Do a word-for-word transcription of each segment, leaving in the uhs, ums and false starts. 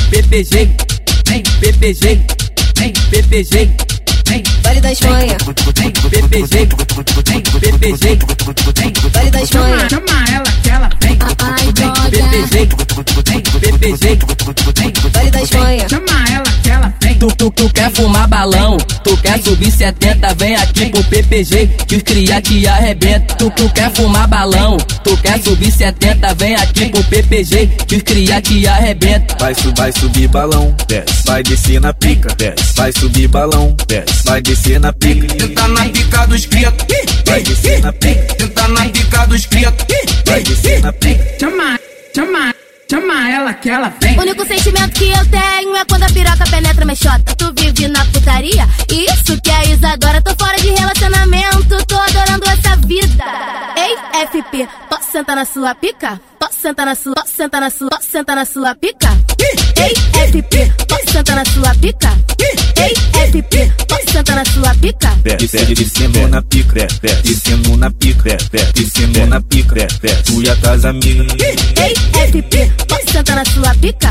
P P G, vem, P P G, vem, P P G, vem, Vale da Espanha, vem, P P G, vem, P P G, vem, Vale da Espanha. chama ela que ela vem, Ai, vem, droga. P P G, vem, P P G, vem, Vale da Espanha. chama ela que ela vem. Tu, tu, tu quer fumar balão, tu quer subir setenta, vem aqui pro P P G, que os cria te arrebenta. Tu, tu quer fumar balão, tu quer subir setenta, vem aqui pro P P G, que os cria te arrebenta. Vai, su vai subir balão, desce. Vai descer na pica, desce. Vai subir balão, desce. Vai descer na pica. Tenta na pica dos criados, Vai descer na pica. tenta na pica dos criados. Vai descer na pica. Chama, chama, chama ela que ela vem. O único sentimento que eu tenho é quando a piroca penetra minha xota. Tu vive na putaria? Isso que é Isadora. Tô fora de relacionamento, tô adorando essa vida. Ei, F P, posso sentar na sua pica? Posso sentar na sua, posso sentar na sua, posso sentar na sua pica? Ei, F P, posso sentar na sua pica? Ei, F P, posso sentar na sua pica? Desce, descendo na pica, desce, desce. Descendo na pica, desce, desce. Descendo na pica, desce, desce. Tu e a casa amiga. Ei, F P, posso sentar na sua pica?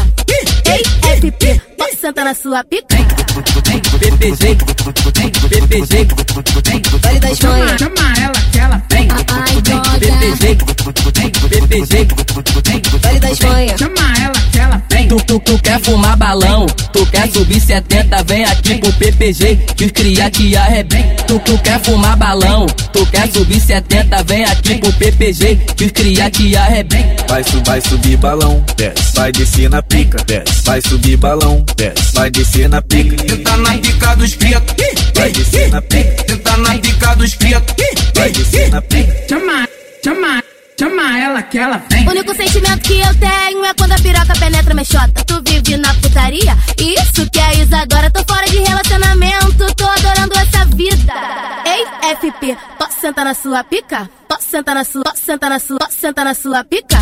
Ei, F P, posso sentar na sua pica? Vem, P P G, vem, P P G, vem, Vale da Espanha. chama ela que ela vem. Ai, Vem, droga. P P G, vem, P P G, vem, Vale da Espanha. chama ela que ela vem. Tu, tu, tu quer fumar balão, tu quer subir setenta, vem aqui pro P P G, que os cria te arrebenta. Tu, tu quer fumar balão, tu quer subir setenta, vem aqui pro P P G, que os cria te arrebenta. Vai, su vai subir balão, desce. Vai descer na pica, desce. Vai subir balão, desce. Vai descer na pica. Tenta na pica dos criados, Vai descer na pica. tenta na pica dos criados. Vai descer na pica. Chama, chama, chama ela que ela vem. O único sentimento que eu tenho é quando a piroca penetra minha xota. Tu vive na putaria? Isso que é Isadora. Tô fora de relacionamento, tô adorando essa vida. Ei, F P, posso sentar na sua pica? Posso sentar na sua, posso sentar na sua, posso sentar na sua pica?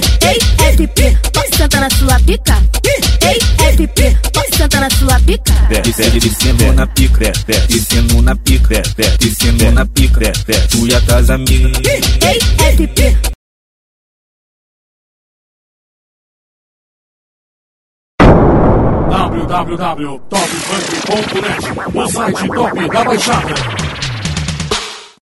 Ei, F P, posso sentar na sua pica? Ei, F P, posso sentar na sua pica? Desce, descendo na pica, desce, desce. Descendo na pica, desce, desce. Descendo na pica, desce, desce. Tu e a casa amiga. Ei, F P. w w w ponto top funk ponto net, o site top da Baixada.